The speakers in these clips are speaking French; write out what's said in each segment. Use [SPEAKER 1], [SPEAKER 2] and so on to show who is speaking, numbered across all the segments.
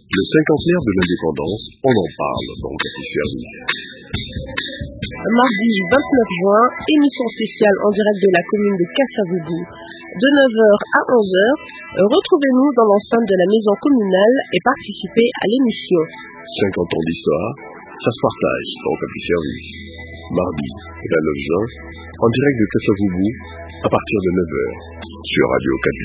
[SPEAKER 1] Le cinquantenaire de l'indépendance, on en parle dans Café Service.
[SPEAKER 2] Mardi 29 juin, émission spéciale en direct de la commune de Kasavubu. De 9h à 11h, retrouvez-nous dans l'enceinte de la maison communale et participez à l'émission.
[SPEAKER 1] 50 ans d'histoire, ça se partage dans Café Service. Mardi 29 juin, en direct de Kasavubu, à partir de 9h, sur Radio Kaby.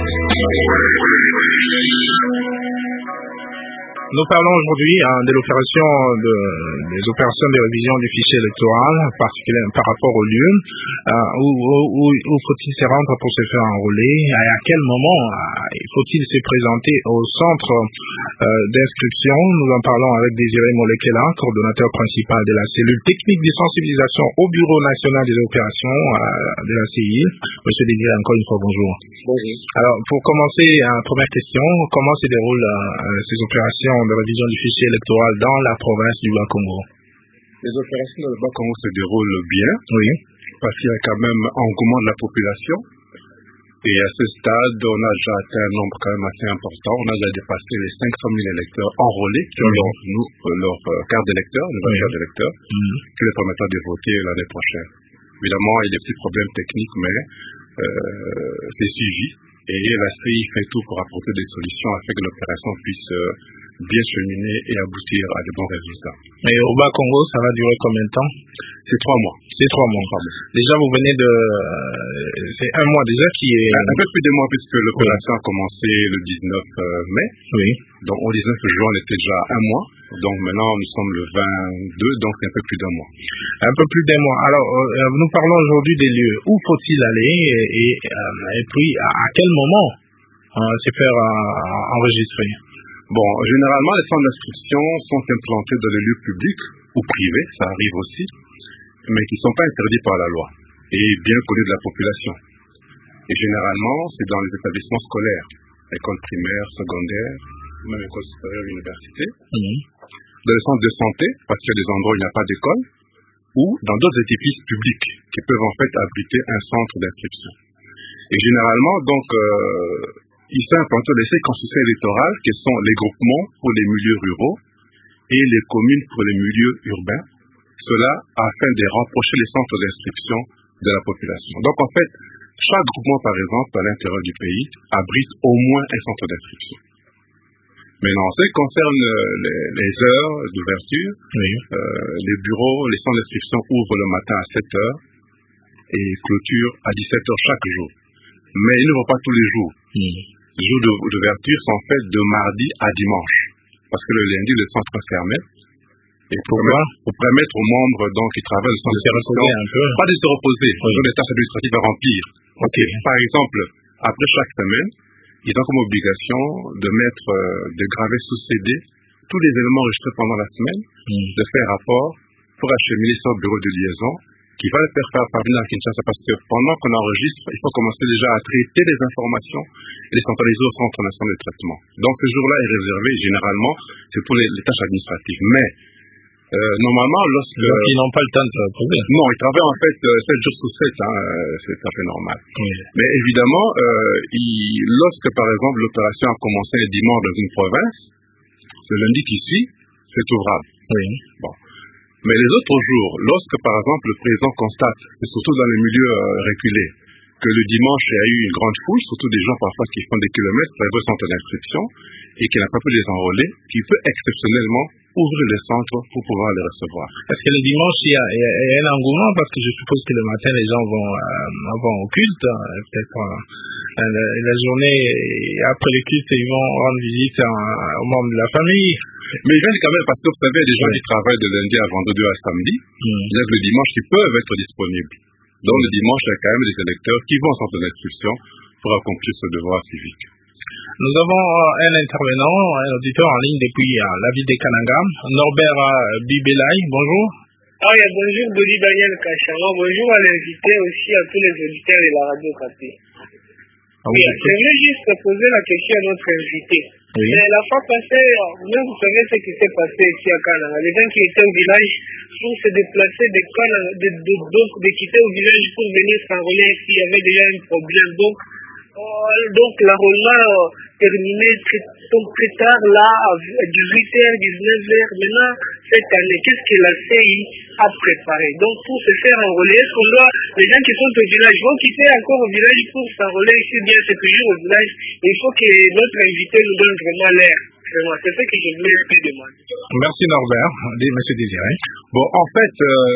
[SPEAKER 3] Nous parlons aujourd'hui de l'opération des opérations de révision du fichier électoral, particulièrement par rapport au lieu. Où faut-il se rendre pour se faire enrôler? Et à quel moment faut-il se présenter au centre d'inscription? Nous en parlons avec Désiré Molekela, coordonnateur principal de la cellule technique de sensibilisation au Bureau national des opérations de la CI. Monsieur Désiré, encore une fois, bonjour.
[SPEAKER 4] Bonjour.
[SPEAKER 3] Alors, pour commencer, première question, comment se déroulent ces opérations de révision du fichier électoral dans la province du Bas-Congo?
[SPEAKER 4] Les opérations dans le Bas-Congo se déroulent bien,
[SPEAKER 3] oui,
[SPEAKER 4] parce qu'il y a quand même engouement de la population. Et à ce stade, on a déjà atteint un nombre quand même assez important. On a déjà dépassé les 500 000 électeurs enrôlés qui ont leur carte d'électeur, carte d'électeur, qui leur permettra de voter l'année prochaine. Évidemment, il y a des petits problèmes techniques, mais c'est suivi. Et la CI fait tout pour apporter des solutions afin que l'opération puisse bien cheminer et aboutir à de bons résultats.
[SPEAKER 3] Et au Bas-Congo, ça va durer combien de temps?
[SPEAKER 4] C'est 3 mois.
[SPEAKER 3] C'est 3 mois. Déjà, vous venez de... c'est un mois déjà qui est...
[SPEAKER 4] Un peu plus de mois, puisque l'opération a commencé le 19 mai.
[SPEAKER 3] Oui.
[SPEAKER 4] Donc, au 19 juin, on était déjà un mois. Donc, maintenant, nous sommes le 22, donc c'est un peu plus d'un mois.
[SPEAKER 3] Un peu plus d'un mois. Alors, nous parlons aujourd'hui des lieux. Où faut-il aller et puis, à quel moment se faire enregistrer?
[SPEAKER 4] Bon, généralement, les centres d'inscription sont implantés dans les lieux publics ou privés, ça arrive aussi, mais qui ne sont pas interdits par la loi et bien connus de la population. Et généralement, c'est dans les établissements scolaires, écoles primaires, secondaires, même écoles supérieures, université, dans les centres de santé, parce qu'il y a des endroits où il n'y a pas d'école, ou dans d'autres édifices publics qui peuvent en fait abriter un centre d'inscription. Et généralement, donc, ils sont implantés dans les circonscriptions électorales, qui sont les groupements pour les milieux ruraux et les communes pour les milieux urbains. Cela afin de rapprocher les centres d'inscription de la population. Donc en fait, chaque groupement, par exemple, à l'intérieur du pays, abrite au moins un centre d'inscription. Maintenant, en ce qui concerne les heures d'ouverture, les bureaux, les centres d'inscription ouvrent le matin à 7 heures et clôturent à 17 heures chaque jour. Mais ils ne vont pas tous les jours. Les jours d'ouverture sont faits de mardi à dimanche. Parce que le lundi, le centre est fermé. Et pour permettre aux membres donc, qui travaillent au centre d'inscription, pas de se reposer, ils ont des tâches administratives à remplir. Par exemple, après chaque semaine, ils ont comme obligation de graver sous CD tous les éléments enregistrés pendant la semaine, de faire rapport pour acheminer ça au bureau de liaison, qui va le faire parvenir à Kinshasa, parce que pendant qu'on enregistre, il faut commencer déjà à traiter les informations et les centraliser au centre national de traitement. Donc ce jour-là est réservé, généralement, c'est pour les tâches administratives. Mais normalement, lorsque...
[SPEAKER 3] Donc ils n'ont pas le temps de se reposer.
[SPEAKER 4] Non, ils travaillent en fait 7 jours sur 7, c'est tout à fait normal. Mais évidemment, lorsque par exemple l'opération a commencé le dimanche dans une province, le lundi qui suit, c'est ouvrable. Bon. Mais les autres jours, lorsque par exemple le président constate, et surtout dans les milieux reculés, que le dimanche il y a eu une grande foule, surtout des gens parfois qui font des kilomètres pour aller au centre d'inscription et qui n'a pas pu les enrôler, qui peut exceptionnellement ouvrir les centres pour pouvoir les recevoir.
[SPEAKER 3] Est-ce que le dimanche il y a un engouement, parce que je suppose que le matin les gens vont au culte, peut-être la journée après le culte ils vont rendre visite aux membres de la famille.
[SPEAKER 4] Mais ils viennent quand même parce que vous savez, il y a des gens qui travaillent de lundi à vendredi à samedi, le dimanche qui peuvent être disponibles. Donc le dimanche, il y a quand même des électeurs qui vont au centre d'inscription pour accomplir ce devoir civique.
[SPEAKER 3] Nous avons un intervenant, un auditeur en ligne depuis la ville de Kananga, Norbert Bibelay. Bonjour.
[SPEAKER 5] Bonjour Dodi Daniel Kachama. Bonjour à l'invité aussi à tous les auditeurs de la radio Café. Je voulais juste poser la question à notre invité. Mais la fois passée, vous savez ce qui s'est passé ici à Kananga. Les gens qui étaient au village pour se déplacer de quitter au village pour venir s'enrôler ici, il y avait déjà un problème. Donc, Donc l'enrôlement terminé très tard, là, à 18h, 19h. Maintenant, cette année, qu'est-ce que la CI a préparé? Donc pour se faire enrôler, est-ce qu'on doit, les gens qui sont au village vont quitter encore au village pour s'enrôler ici, bien c'est toujours au village. Il faut que notre invité nous donne vraiment l'air. C'est ce que je voulais lui demander.
[SPEAKER 3] Merci Norbert. Monsieur Désiré.
[SPEAKER 4] Bon, en fait,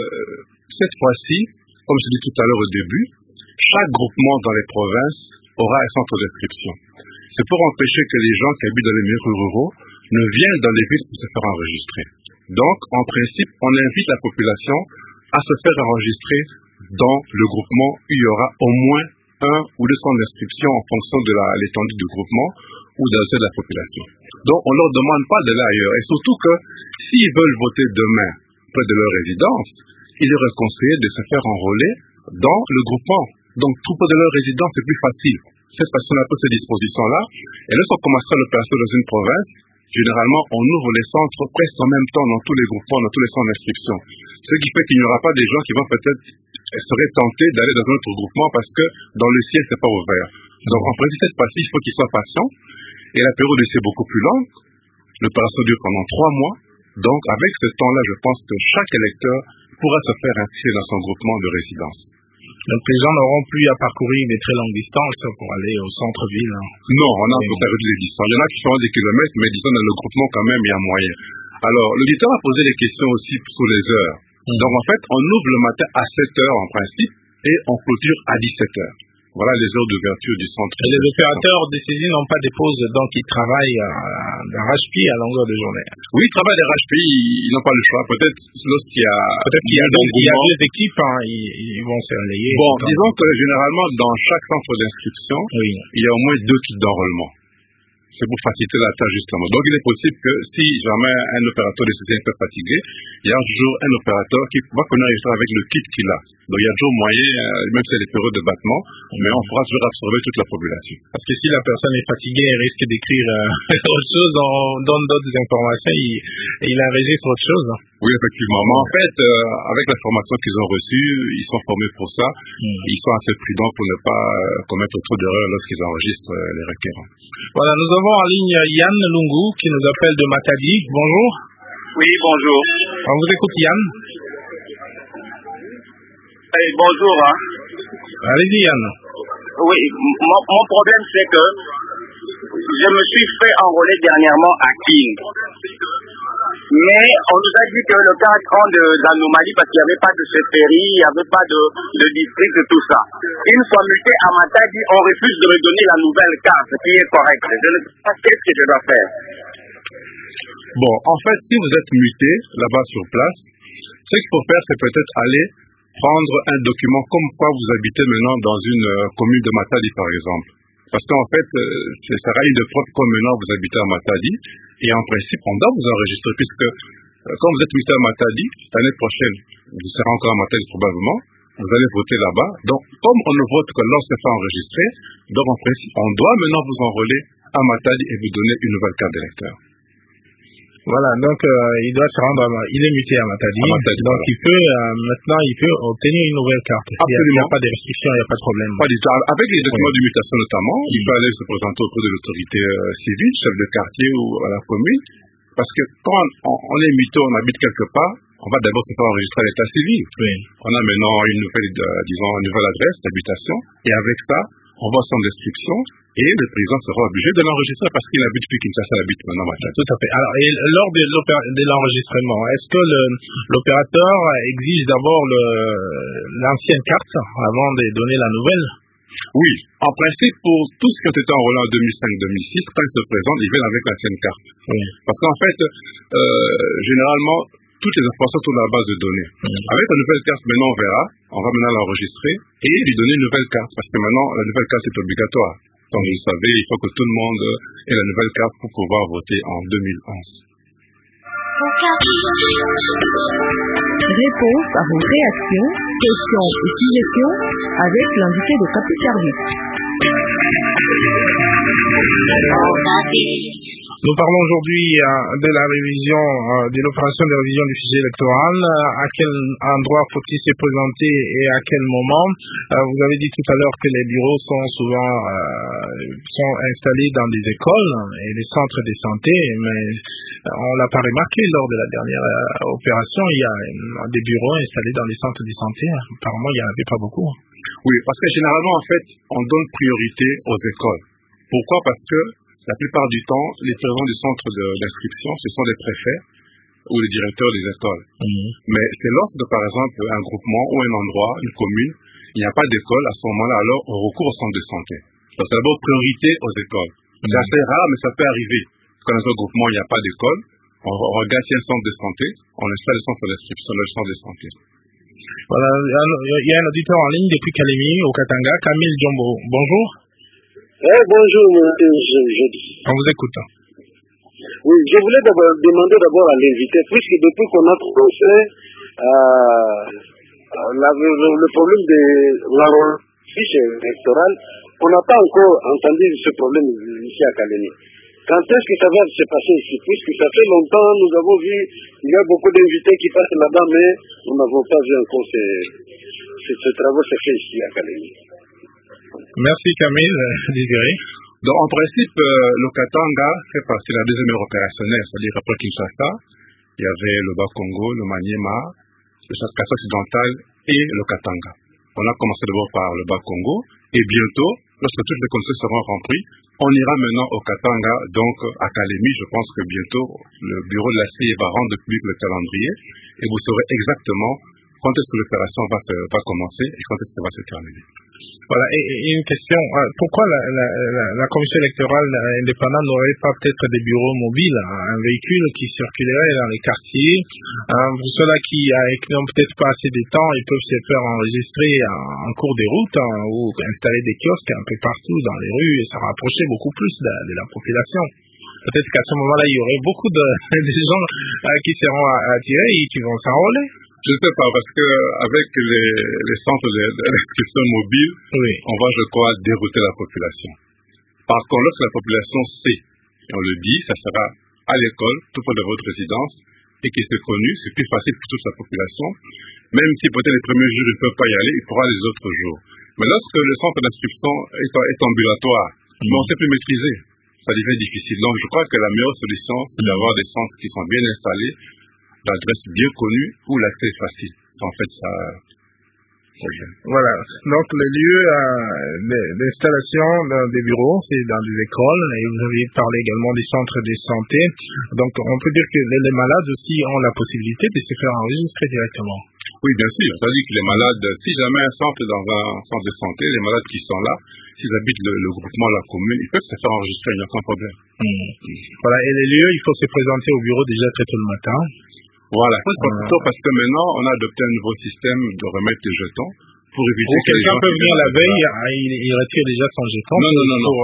[SPEAKER 4] cette fois-ci, comme je dis tout à l'heure au début, chaque groupement dans les provinces aura un centre d'inscription. C'est pour empêcher que les gens qui habitent dans les milieux ruraux ne viennent dans les villes pour se faire enregistrer. Donc, en principe, on invite la population à se faire enregistrer dans le groupement où il y aura au moins un ou deux centres d'inscription en fonction de l'étendue du groupement ou de la population. Donc, on ne leur demande pas d'aller ailleurs. Et surtout que, s'ils veulent voter demain près de leur résidence, il leur est conseillé de se faire enrôler dans le groupement. Donc, tout près de leur résidence, c'est plus facile. C'est parce qu'on a pris ces dispositions-là. Et lorsqu'on commencera l'opération dans une province, généralement, on ouvre les centres presque en même temps dans tous les groupements, dans tous les centres d'inscription. Ce qui fait qu'il n'y aura pas des gens qui vont peut-être seraient tentés d'aller dans un autre groupement parce que dans le ciel, c'est pas ouvert. Donc, en principe, cette partie, il faut qu'ils soient patients. Et la période d'essai est beaucoup plus longue. L'opération dure pendant 3 mois. Donc, avec ce temps-là, je pense que chaque électeur pourra se faire inscrire dans son groupement de résidence.
[SPEAKER 3] Donc, les gens n'auront plus à parcourir des très longues distances pour aller au centre-ville.
[SPEAKER 4] Non, on a un peu perdu les distances. Il y en a qui font des kilomètres, mais disons, dans le groupement, quand même, il y a moyen. Alors, l'auditeur a posé des questions aussi sur les heures. Donc, en fait, on ouvre le matin à 7 heures en principe et on clôture à 17 heures. Voilà les heures d'ouverture du centre.
[SPEAKER 3] Et les opérateurs de saisie n'ont pas des pauses, donc ils travaillent d'arrache-pied à longueur de journée.
[SPEAKER 4] Oui, ils travaillent d'arrache-pied, ils n'ont pas le choix. Peut-être lorsqu'il y a...
[SPEAKER 3] Peut-être qu'il y a deux équipes, ils vont se relayer.
[SPEAKER 4] Bon, disons que généralement, dans chaque centre d'inscription, il y a au moins 2 kits d'enrôlement. C'est pour faciliter la tâche justement. Donc il est possible que si jamais un opérateur de saisie est un peu fatigué, il y a toujours un opérateur qui va connaître enregistrer avec le kit qu'il a. Donc il y a toujours moyen, même si c'est les périodes de battement, mais on pourra toujours absorber toute la population.
[SPEAKER 3] Parce que si la personne est fatiguée, elle risque d'écrire autre chose, donne d'autres informations, il enregistre autre chose.
[SPEAKER 4] Oui, effectivement. Mais en fait, avec la formation qu'ils ont reçue, ils sont formés pour ça. Ils sont assez prudents pour ne pas commettre trop d'erreurs lorsqu'ils enregistrent les requérants.
[SPEAKER 3] Voilà, nous avons en ligne Yann Lungu qui nous appelle de Matadi. Bonjour.
[SPEAKER 6] Oui, bonjour.
[SPEAKER 3] On vous écoute, Yann.
[SPEAKER 6] Bonjour.
[SPEAKER 3] Allez-y, Yann.
[SPEAKER 6] Oui, mon problème c'est que je me suis fait enrôler dernièrement à King. Mais on nous a dit que le 4 ans d'anomalie, parce qu'il n'y avait pas de chefferie, il n'y avait pas de district et tout ça. Une fois muté à Matadi, on refuse de me donner la nouvelle carte, ce qui est correct. Je ne sais pas qu'est-ce que je dois faire.
[SPEAKER 4] Bon, en fait, si vous êtes muté là-bas sur place, ce qu'il faut faire, c'est peut-être aller prendre un document comme quoi vous habitez maintenant dans une commune de Matadi, par exemple. Parce qu'en fait, ça rallie de preuve comme maintenant vous habitez à Matadi. Et en principe, on doit vous enregistrer puisque quand vous êtes muté à Matadi, l'année prochaine, vous serez encore à Matadi probablement, vous allez voter là-bas. Donc, comme on ne vote que lorsqu'on se fait enregistrer, donc en principe, on doit maintenant vous enrôler à Matadi et vous donner une nouvelle carte d'électeur.
[SPEAKER 3] Voilà, donc il doit se rendre, il est muté à Matadi, donc voilà. Il peut maintenant obtenir une nouvelle carte.
[SPEAKER 4] Absolument.
[SPEAKER 3] Il n'y a pas de restriction, il n'y a pas de problème.
[SPEAKER 4] Pas du tout. Avec les documents de mutation notamment, il peut aller se présenter auprès de l'autorité civile, chef de quartier ou à la commune, parce que quand on est muté, on habite quelque part, on va d'abord se faire enregistrer à l'état civil.
[SPEAKER 3] Oui.
[SPEAKER 4] On a maintenant une nouvelle adresse d'habitation, et avec ça, on va sans description. Et le président sera obligé de l'enregistrer parce qu'il habite plus Kinshasa, habite maintenant Matadi.
[SPEAKER 3] Tout à fait. Alors, et lors de l'enregistrement, est-ce que l'opérateur exige d'abord l'ancienne carte avant de donner la nouvelle?
[SPEAKER 4] Oui. En principe, pour tous ceux qui ont été enrôlés en 2005-2006, quand ils se présentent, ils viennent avec l'ancienne carte.
[SPEAKER 3] Oui.
[SPEAKER 4] Parce qu'en fait, généralement, toutes les informations sont dans la base de données. Avec la nouvelle carte, maintenant, on verra. On va maintenant l'enregistrer et lui donner une nouvelle carte. Parce que maintenant, la nouvelle carte est obligatoire. Comme vous le savez, il faut que tout le monde ait la nouvelle carte pour pouvoir voter en 2011.
[SPEAKER 2] Réponse à vos réactions, questions et suggestions avec l'invité de Capi Service.
[SPEAKER 3] Nous parlons aujourd'hui de la révision, de l'opération de révision du fichier électoral. À quel endroit faut-il se présenter et à quel moment? Vous avez dit tout à l'heure que les bureaux sont souvent sont installés dans des écoles et des centres de santé, mais on l'a pas remarqué lors de la dernière opération. Il y a des bureaux installés dans les centres de santé. Apparemment, il n'y en avait pas beaucoup.
[SPEAKER 4] Oui, parce que généralement, en fait, on donne priorité aux écoles. Pourquoi? Parce que la plupart du temps, les présidents des centres d'inscription, ce sont des préfets ou les directeurs des écoles. Mais c'est lorsque, par exemple, un groupement ou un endroit, une commune, il n'y a pas d'école, à ce moment-là, alors on recourt au centre de santé. Donc c'est d'abord priorité aux écoles. C'est assez rare, mais ça peut arriver. Quand dans un groupement, il n'y a pas d'école, on regarde s'il y a un centre de santé, on installe le centre d'inscription, le centre de santé.
[SPEAKER 3] Voilà, il y a un auditeur en ligne depuis Kalemi, au Katanga, Camille Jombo. Bonjour.
[SPEAKER 7] Bonjour, je...
[SPEAKER 3] On vous écoute.
[SPEAKER 7] Oui, je voulais demander d'abord à l'invité, puisque depuis qu'on a commencé le problème de la fiche électorale, on n'a pas encore entendu ce problème ici à Kalemi. Quand est-ce que ça va se passer ici? Puisque ça fait longtemps, nous avons vu, il y a beaucoup d'invités qui passent là-bas, mais nous n'avons pas vu encore ce travail se fait ici à Kalemi.
[SPEAKER 3] Merci Camille, Désiré.
[SPEAKER 4] Donc en principe, le Katanga fait partie de la deuxième ère opérationnelle, c'est-à-dire après Kinshasa, il y avait le Bas-Congo, le Maniema, le Kasai occidental et le Katanga. On a commencé d'abord par le Bas-Congo et bientôt, lorsque toutes les conditions seront remplies, on ira maintenant au Katanga, donc à Kalemi. Je pense que bientôt, le bureau de la CIE va rendre public le calendrier et vous saurez exactement quand est-ce que l'opération va commencer et quand est-ce qu'elle va se terminer.
[SPEAKER 3] Voilà, et une question, pourquoi la commission électorale indépendante n'aurait pas peut-être des bureaux mobiles, un véhicule qui circulerait dans les quartiers, pour ceux-là qui n'ont peut-être pas assez de temps, ils peuvent se faire enregistrer en cours de route ou installer des kiosques un peu partout dans les rues et ça rapprocher beaucoup plus de la population. Peut-être qu'à ce moment-là, il y aurait beaucoup de gens qui seront attirés et qui vont s'enrôler.
[SPEAKER 4] Je ne sais pas, parce que avec les centres d'inscription mobile,
[SPEAKER 3] oui,
[SPEAKER 4] on va, je crois, dérouter la population. Par contre, lorsque la population sait, et on le dit, ça sera à l'école, tout près de votre résidence, et qui est connu, c'est plus facile pour toute la population. Même si peut-être les premiers jours, ils ne peuvent pas y aller, il pourra les autres jours. Mais lorsque le centre d'inscription est ambulatoire, mais on ne sait plus maîtriser, ça devient difficile. Donc, je crois que la meilleure solution, c'est d'avoir des centres qui sont bien installés, l'adresse bien connue où l'accès est facile. C'est en fait ça.
[SPEAKER 3] Voilà. Donc, les lieux d'installation des bureaux, c'est dans des écoles et vous avez parlé également des centres de santé. Donc, on peut dire que les malades aussi ont la possibilité de se faire enregistrer directement.
[SPEAKER 4] Oui, bien sûr. C'est-à-dire que les malades, si jamais un centre est dans un centre de santé, les malades qui sont là, s'ils habitent le groupement, la commune, ils peuvent se faire enregistrer, il n'y a sans problème.
[SPEAKER 3] Voilà. Et les lieux, il faut se présenter au bureau déjà très tôt le matin.
[SPEAKER 4] Voilà, c'est pas plutôt parce que maintenant, on a adopté un nouveau système de remettre des jetons pour éviter que
[SPEAKER 3] quelqu'un peut venir la veille, il retire déjà son jeton.
[SPEAKER 4] Non.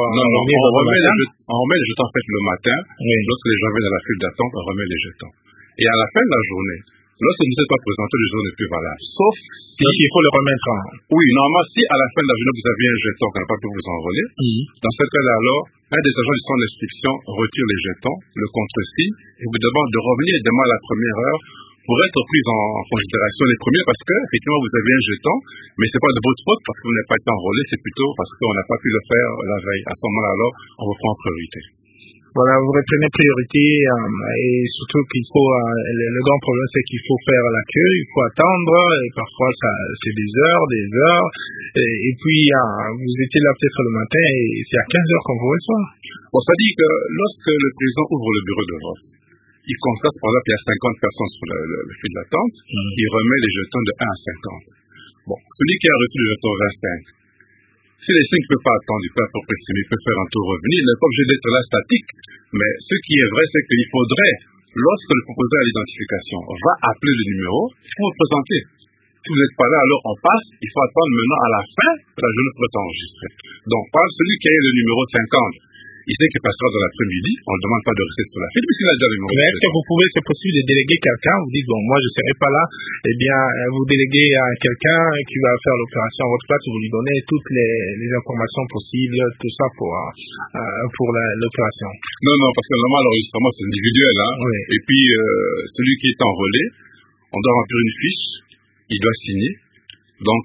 [SPEAKER 4] On remet les jetons en fait le matin. Oui. Lorsque les gens viennent à la file d'attente, on remet les jetons. Et à la fin de la journée, lorsque vous n'êtes pas présenté, le jour n'est plus valable. Sauf si...
[SPEAKER 3] Donc il faut le remettre.
[SPEAKER 4] Oui, normalement, si à la fin de la journée, vous avez un jeton qu'on n'a pas pu vous envoler, dans ce cas-là, alors, un des agents du centre d'inscription retire les jetons, le contresigne, et vous demande de revenir demain à la première heure pour être pris en considération les premiers, parce que, effectivement, vous avez un jeton, mais c'est pas de votre faute parce que vous n'avez pas été enrôlé, c'est plutôt parce qu'on n'a pas pu le faire la veille. À ce moment-là, alors, on vous prend en priorité.
[SPEAKER 3] Voilà, vous reprenez priorité et surtout qu'il faut, le grand problème c'est qu'il faut faire la queue, il faut attendre et parfois c'est des heures et puis vous étiez là peut-être le matin et c'est à 15 heures qu'on vous reçoit.
[SPEAKER 4] Bon, ça dit que lorsque le président ouvre le bureau de vote, il constate par exemple qu'il y a 50 personnes sur le fil d'attente, il remet les jetons de 1 à 50. Bon, celui qui a reçu le jeton 25, si les 5 ne peuvent pas attendre, il peut approximer, il peut faire un tour revenir, il n'est pas obligé d'être là statique. Mais ce qui est vrai, c'est qu'il faudrait, lorsque le proposeur à l'identification va appeler le numéro, il faut vous présenter. Si vous n'êtes pas là, alors on passe, il faut attendre maintenant à la fin de la journée pour être enregistré. Donc, par celui qui a le numéro 50, il sait qu'il passera dans l'après-midi, on ne demande pas de rester sur la file, mais s'il a déjà le numéro.
[SPEAKER 3] Mais est-ce que vous pouvez, c'est possible de déléguer quelqu'un, vous dites, bon, moi je ne serai pas là, eh bien, vous déléguez à quelqu'un qui va faire l'opération à votre place, vous lui donnez toutes les informations possibles, tout ça pour l'opération.
[SPEAKER 4] Non, parce que normalement, l'enregistrement c'est individuel, hein. Oui. Et puis, celui qui est enrôlé, on doit remplir une fiche, il doit signer. Donc,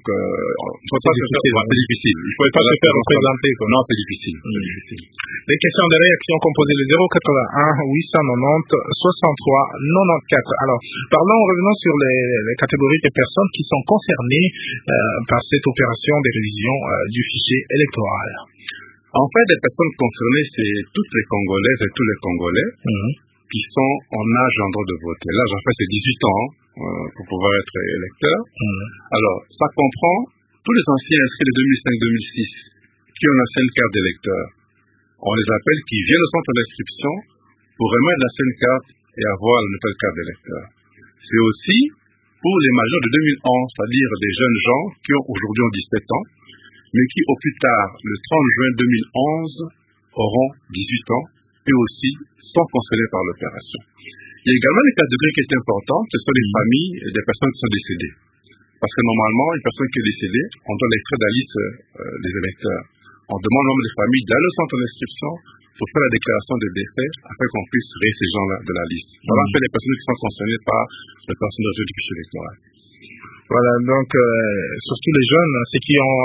[SPEAKER 4] c'est difficile. Il faut pas se faire représenter. Non, c'est difficile.
[SPEAKER 3] Les questions de réaction composées le 081 890 63 94. Alors, revenons sur les catégories de personnes qui sont concernées par cette opération de révision du fichier électoral.
[SPEAKER 4] En fait, les personnes concernées, c'est toutes les Congolaises et tous les Congolais qui sont en âge en droit de voter. L'âge, en fait, c'est 18 ans pour pouvoir être électeur. Alors, ça comprend tous les anciens inscrits de 2005-2006 qui ont la seule carte d'électeur. On les appelle qui viennent au centre d'inscription pour remettre la seule carte et avoir la nouvelle carte d'électeur. C'est aussi pour les majeurs de 2011, c'est-à-dire des jeunes gens qui ont aujourd'hui 17 ans, mais qui au plus tard, le 30 juin 2011, auront 18 ans et aussi sont concernés par l'opération. Il y a également les catégories qui sont importantes, ce sont les familles des personnes qui sont décédées. Parce que normalement, une personne qui est décédée, on doit l'extrait de la liste des électeurs. On demande au nombre des familles d'aller au centre d'inscription pour faire la déclaration de décès afin qu'on puisse retirer ces gens-là de la liste. Voilà un peu les personnes qui sont concernées par le personnel de du fichier électoral.
[SPEAKER 3] Voilà, donc surtout les jeunes, ceux qui ont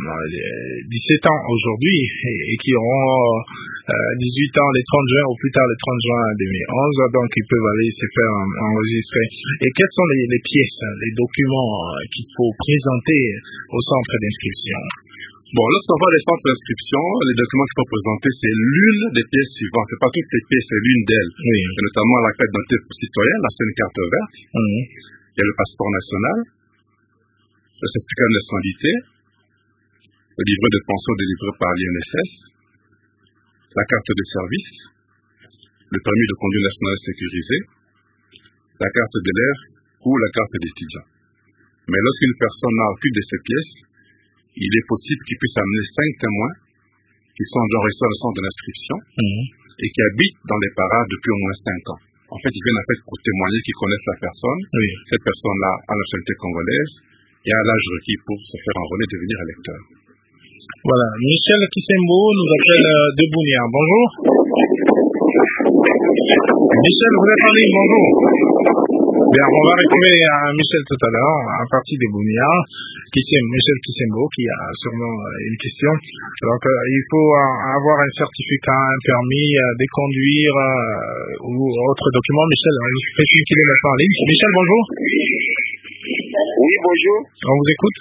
[SPEAKER 3] 17 ans aujourd'hui et qui auront 18 ans le 30 juin ou plus tard le 30 juin 2011, donc ils peuvent aller se faire enregistrer. Et quelles sont les pièces, les documents qu'il faut présenter au centre d'inscription?
[SPEAKER 4] Bon, lorsqu'on va les centres d'inscription, les documents qu'il faut présenter, c'est l'une des pièces suivantes. C'est pas toutes les pièces, c'est l'une d'elles. Oui. Notamment la carte d'identité citoyenne, la seule carte verte. Il y a le passeport national, le certificat de nationalité, le livret de pension délivré par l'INSS, la carte de service, le permis de conduire national sécurisé, la carte de l'air ou la carte d'étudiant. Mais lorsqu'une personne n'a aucune de ces pièces, il est possible qu'il puisse amener 5 témoins qui sont enregistrés au centre de l'inscription et qui habitent dans les parades depuis au moins 5 ans. En fait, ils viennent en fait pour témoigner qu'ils connaissent la personne. Oui. Cette personne-là a la nationalité congolaise et a l'âge requis pour se faire enrôler et devenir électeur.
[SPEAKER 3] Voilà. Michel Kisembo nous appelle de Bounia. Bonjour. Michel, vous êtes en ligne. Bonjour. Bien, on va retrouver Michel tout à l'heure, à partir de Bounia, Michel Kisembo, qui a sûrement une question. Donc, il faut avoir un certificat, un permis de conduire ou autre document. Michel, je précise qu'il est maintenant en ligne. Michel, bonjour.
[SPEAKER 8] Oui, bonjour.
[SPEAKER 3] On vous écoute.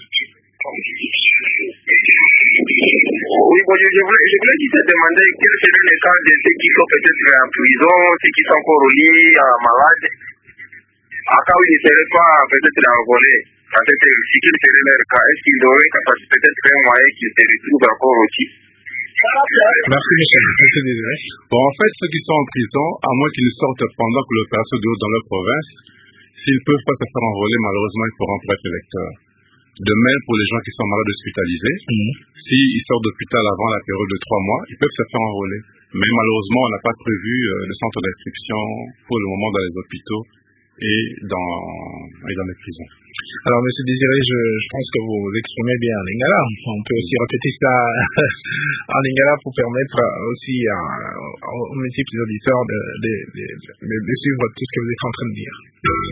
[SPEAKER 8] Oui, bonjour. Je voulais juste demander quel serait le cas de ceux qui sont peut-être en prison, ceux qui sont encore au lit, malades. À cas où ils ne seraient pas peut-être enrôlés, si quel serait leur cas? Est-ce qu'ils auraient peut-être un moyen qu'ils se retrouvent encore au lit?
[SPEAKER 3] Merci Michel, je suis désolé.
[SPEAKER 4] Bon, en fait, ceux qui sont en prison, à moins qu'ils ne sortent pendant que l'opération dure dans leur province, s'ils ne peuvent pas se faire enrôler, malheureusement, ils pourront être électeurs. De même pour les gens qui sont malades hospitalisés, s'ils sortent d'hôpital avant la période de 3 mois, ils peuvent se faire enrôler. Mais malheureusement, on n'a pas prévu de centre d'inscription pour le moment dans les hôpitaux et dans les prisons.
[SPEAKER 3] Alors, M. Désiré, je pense que vous exprimez bien en lingala. On peut aussi répéter ça en lingala pour permettre aussi aux multiples auditeurs de suivre tout ce que vous êtes en train de dire.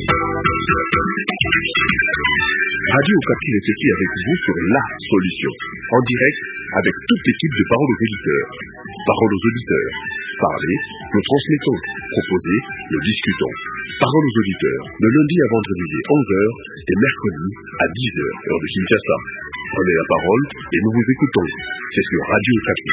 [SPEAKER 1] Radio Okapi est aussi avec vous sur la solution, en direct avec toute l'équipe de Parole aux auditeurs. Parole aux auditeurs. Parlez, nous transmettons. Proposez, nous discutons. Parole aux auditeurs, le lundi à vendredi à 11h et mercredi à 10h, heure de Kinshasa. Prenez la parole et nous vous écoutons. C'est sur Radio Okapi.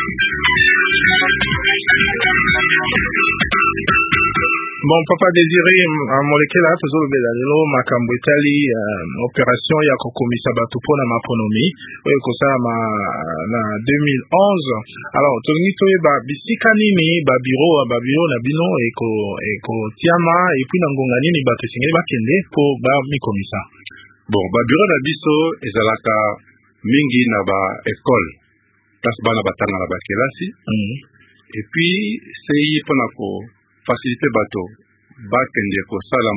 [SPEAKER 3] Bon, Papa Désiré, molekela tozolobela lelo makambo etali opération ya kokomisa bato mpona maponomi oyo ekosala na 2011. Alors tolingi toyeba bisika nini babiro na bino ekotiama epuis na ngonga nini bato esengeli bakende mpo bamikomisa?
[SPEAKER 4] Bon, babiro na biso ezalaka mingi na baekole place bana batanga na bakelasi et puis CI pour faciliter bateau bakende kosala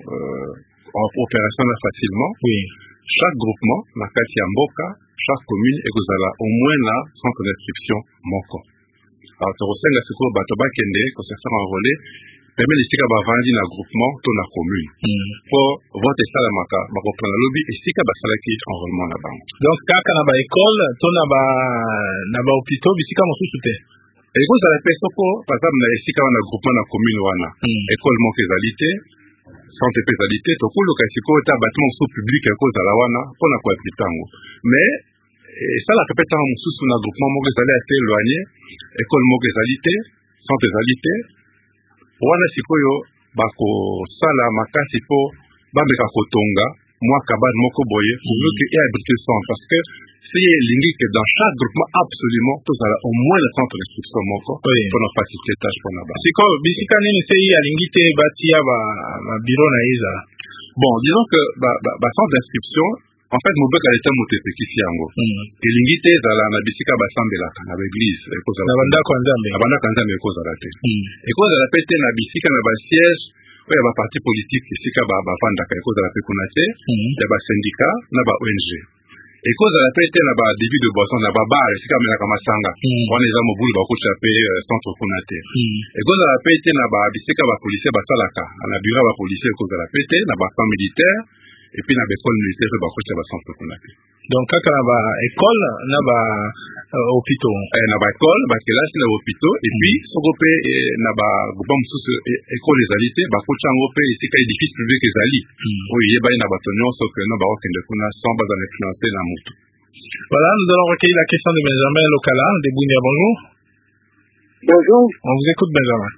[SPEAKER 4] opération facilement.
[SPEAKER 3] Oui.
[SPEAKER 4] Chaque groupement na kati ya mboka, chaque commune ekozala au moins na centre d'inscription moko. Alors tokosenga sikoyo bato bakende kose faire enrôler pembe esika bavandi na groupement to na commune po vote esalamaka bakoprendre lobi esika basalaki enrôlement na bango.
[SPEAKER 3] Donc kaka na baekole to na bahôpitaux bisika mosusu te
[SPEAKER 4] ekozala mpe soko par exemple na esika wana groupement na commune wana ekole moko ezali te, centre mpe ezali te, tokoluka sikoyo ta bâtiment mosusu public ekozala wana mpona koaplike yango. Mais esalaka mpe ntango mosusu na groupement moko ezali ate éloigné, ekole moko ezali te, centre ezali te, wana sikoyo bakosala makasi mpo bameka kotonga mwa kabane moko boye pour que abrite centre, parce que si elingi que dans chaque groupement absolument tozala au moins le centre d'instruction moko mpona faciliter tâche mpona bango.
[SPEAKER 3] sikoyo bisika nini sei alingi te batia babiro na ye ezala?
[SPEAKER 4] Bon, disons que centre d'inscription en fait mobeka leta moto epekisi yango elingi te ezala na bisika basambelaka na baeglise
[SPEAKER 3] na bandako ya
[SPEAKER 4] nzambe ekozala te, ekozala pe te na bisika na basiège oyo ya baparti politique esika bavandaka ekozala pe kuna te, ya basyndicat na ba ONG ekozala pe te na badébit de boisson na babar esika amelaka masanga wana eza mobulu bakotisa pe centre kuna te, ekozala pe te na bisika bapolisier basalaka na bureau ya bapolisier ekozala pe te na bacamp militaire et puis na l'école militaire ba kocha ba centre kunaki.
[SPEAKER 3] Donc kaka na ba école na ba hôpitaux
[SPEAKER 4] na ba école ba classe na hôpitaux et puis soko pe na ba groupe mususu école ezalité ba kocha ngo pe esika édifice public ezali oui yeba na batonyo soko na ba okende kuna sans ba dans influencer na mutu.
[SPEAKER 3] Voilà, nous allons recueillir la question de Benjamin Lokala de Bounia. Bonjour.
[SPEAKER 9] Bonjour.
[SPEAKER 3] On vous écoute Benjamin.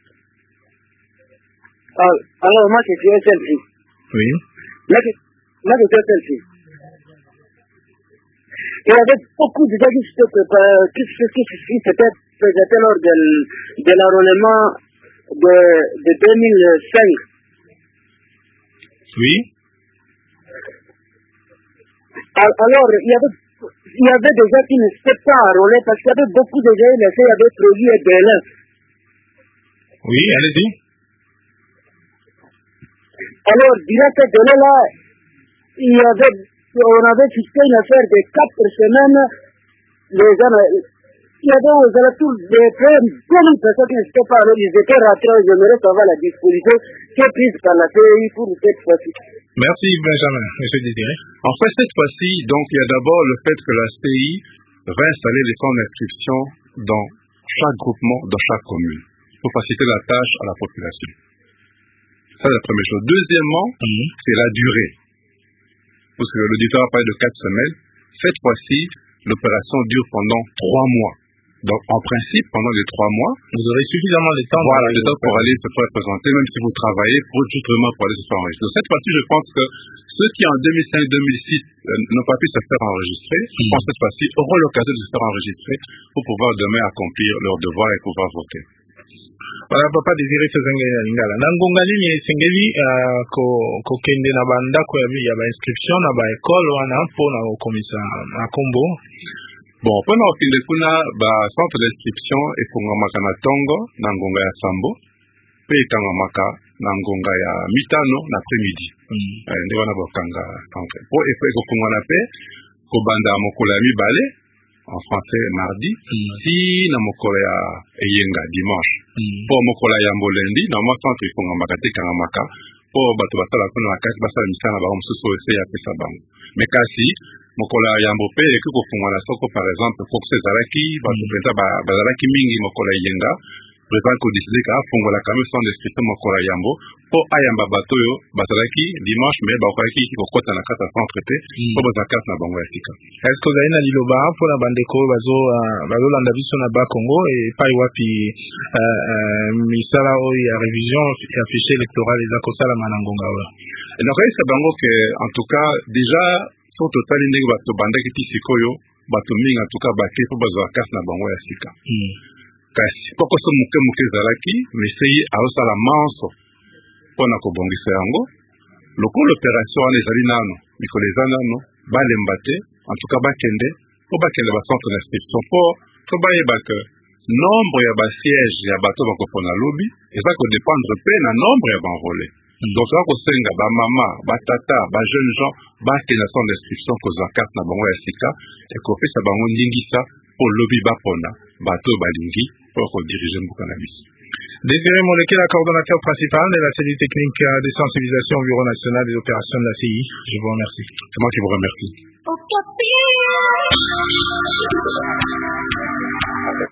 [SPEAKER 9] Alors moi je suis SLC.
[SPEAKER 3] Oui.
[SPEAKER 9] Là, je suis celle-ci. Il y avait beaucoup de gens qui s'étaient présentés lors de l'enrôlement de 2005.
[SPEAKER 3] Oui.
[SPEAKER 9] Alors, il y avait des gens qui ne s'étaient pas enrôlés parce qu'il y avait beaucoup de gens qui avaient produit et Berlin.
[SPEAKER 3] Oui, allez-y.
[SPEAKER 9] Alors, durant cette délai-là, on avait fixé une affaire de 4 semaines. Il y avait aux alentours de 2000 personnes qui ne s'étaient pas allées, ils étaient rentrés. J'aimerais savoir la disposition qui est prise par la CEI pour cette fois-ci.
[SPEAKER 3] Merci Benjamin, monsieur Désiré.
[SPEAKER 4] En fait, cette fois-ci, donc, il y a d'abord le fait que la CEI va installer les centres d'inscription dans chaque groupement, dans chaque commune, pour faciliter la tâche à la population. Ça, c'est la première chose. Deuxièmement, c'est la durée. Parce que l'auditeur a parlé de 4 semaines. Cette fois-ci, l'opération dure pendant 3 mois. Donc, en principe, pendant les 3 mois,
[SPEAKER 3] vous aurez suffisamment de temps,
[SPEAKER 4] voilà, le temps pour aller se faire présenter, même si vous travaillez, pour aller se faire enregistrer. Donc, cette fois-ci, je pense que ceux qui, en 2005-2006, n'ont pas pu se faire enregistrer, je pense que cette fois-ci, auront l'occasion de se faire enregistrer pour pouvoir demain accomplir leur devoir et pouvoir voter.
[SPEAKER 3] Voilà, papa Désiré Fezengeli ya lingala. Nangonga nini esengeli kokende na bandako ya ba inscription na ba école wana mpona kokomisa makombo.
[SPEAKER 4] Bon, mpona kokende kuna ba centre d'inscription ekongamaka na ntongo na ngonga ya sambo mpe ekangamaka na ngonga ya mitano na après-midi. Nde wana bakanga centre. Po ekokongwana pe kobanda mokolo ya mibale en français mardi, si na mokolo ya eyenga dimanche. Po mokolo ya mbolendi na mwa centre ekongamaka te kangamaka po bato basala kuna na kati basala misala na bango mosusu oyo se yapesa bango. Mais kasi mokolo ya yambo pe eki kofungwana soko par exemple fokuse ezalaki bato mpenza bazalaki mingi mokolo ya eyenga président kodeside ka afungola kame sans description mokolo ya yambo po ayamba bato oyo bazalaki dimanche mais bakoki kokota na kati ya centre te po bazala kati na bango ya sika.
[SPEAKER 3] Est-ce que ozali na liloba mpona bandeko bazolanda biso na bakongo epai wapi misala oyo ya révision ya fichier électoral eza kosalama na ngonga oyo?
[SPEAKER 4] Nakoyebisa bango ke en tout cas déjà so totali ndenge bato bandaki ti sikoyo bato mingi en tout cas bake po bazwa karte na bango ya sika. Kasi pokoso moke ezalaki mesei azosala manso mpona kobongisa yango lokola opération wana ezali nano mikolo eza nano balemba te en tout cas bakende po bakende ba centre d'inscription po bayeba ke nombre ya basiège ya bato bakopona lobby eza kodépendre pe na nombre ya banrole. Donc toza kosenga bamama batata bajeune gens bakenda sans d'inscription kozwa carte na bango ya sika ekopesa bango ndingisa mpo lobby bapona bato balingi mpo kodirige mboka na biso.
[SPEAKER 3] Désiré Molekela, coordonnateur principal de la cellule technique de sensibilisation au Bureau national des opérations de la CI. Je vous remercie.
[SPEAKER 4] C'est moi qui vous remercie.